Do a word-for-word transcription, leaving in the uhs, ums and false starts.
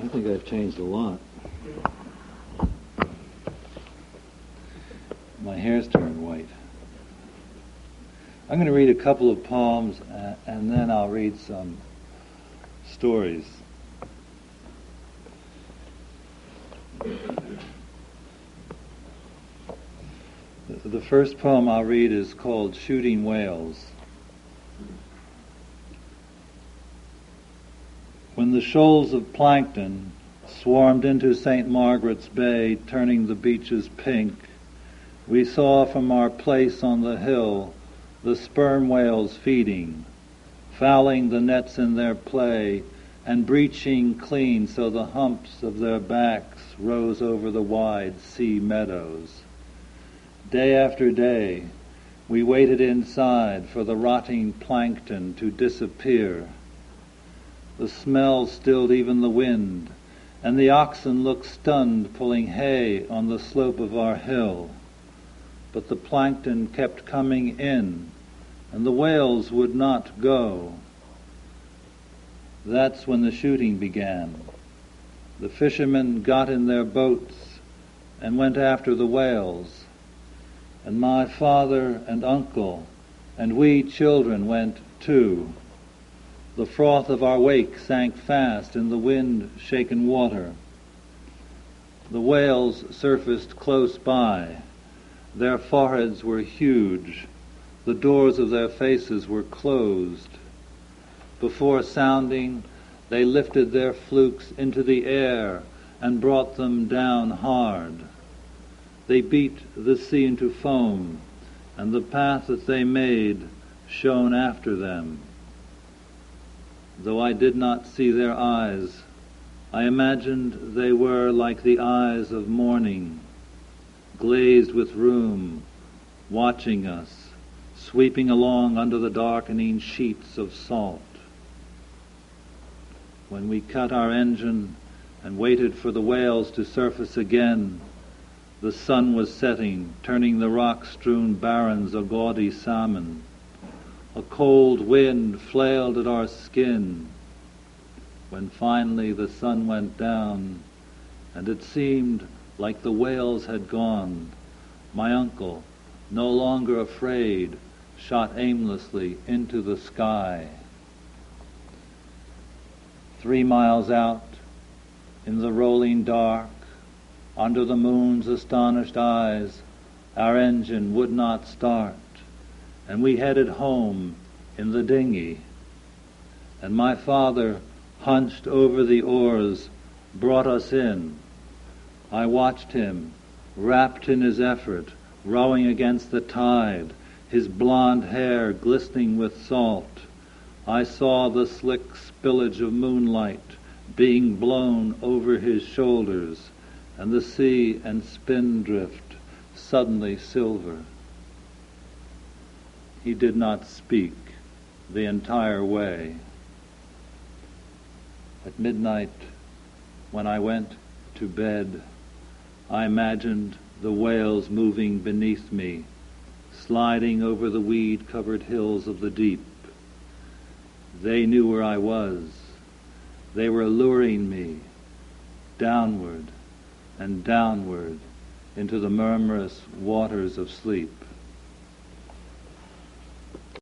I think I've changed a lot. My hair's turned white. I'm going to read a couple of poems uh, and then I'll read some stories. The first poem I'll read is called Shooting Whales. When the shoals of plankton swarmed into Saint Margaret's Bay, turning the beaches pink, we saw from our place on the hill the sperm whales feeding, fouling the nets in their play, and breaching clean so the humps of their backs rose over the wide sea meadows. Day after day, we waited inside for the rotting plankton to disappear. The smell stilled even the wind, and the oxen looked stunned pulling hay on the slope of our hill. But the plankton kept coming in, and the whales would not go. That's when the shooting began. The fishermen got in their boats and went after the whales. And my father and uncle and we children went too. The froth of our wake sank fast in the wind-shaken water. The whales surfaced close by. Their foreheads were huge. The doors of their faces were closed. Before sounding, they lifted their flukes into the air and brought them down hard. They beat the sea into foam, and the path that they made shone after them. Though I did not see their eyes, I imagined they were like the eyes of morning, glazed with rheum, watching us, sweeping along under the darkening sheets of salt. When we cut our engine and waited for the whales to surface again, the sun was setting, turning the rock-strewn barrens a gaudy salmon. A cold wind flailed at our skin. When finally the sun went down, and it seemed like the whales had gone, my uncle, no longer afraid, shot aimlessly into the sky. Three miles out, in the rolling dark, under the moon's astonished eyes, our engine would not start, and we headed home in the dinghy. And my father, hunched over the oars, brought us in. I watched him, wrapped in his effort, rowing against the tide, his blonde hair glistening with salt. I saw the slick spillage of moonlight being blown over his shoulders, and the sea and spindrift suddenly silver. He did not speak the entire way. At midnight, when I went to bed, I imagined the whales moving beneath me, sliding over the weed-covered hills of the deep. They knew where I was. They were luring me downward and downward into the murmurous waters of sleep.